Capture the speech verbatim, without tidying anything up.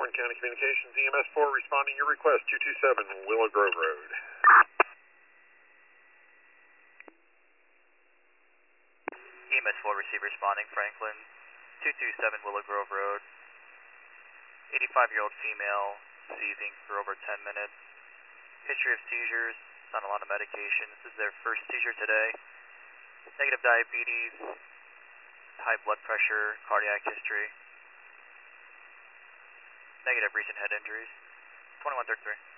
Warren County Communications, E M S four responding to your request, two two seven Willow Grove Road. E M S four receiver responding, Franklin, two two seven Willow Grove Road. eighty-five-year-old female, seizing for over ten minutes. History of seizures, on a lot of medication. This is their first seizure today. Negative diabetes, high blood pressure, cardiac history. Negative recent head injuries. twenty-one thirty-three.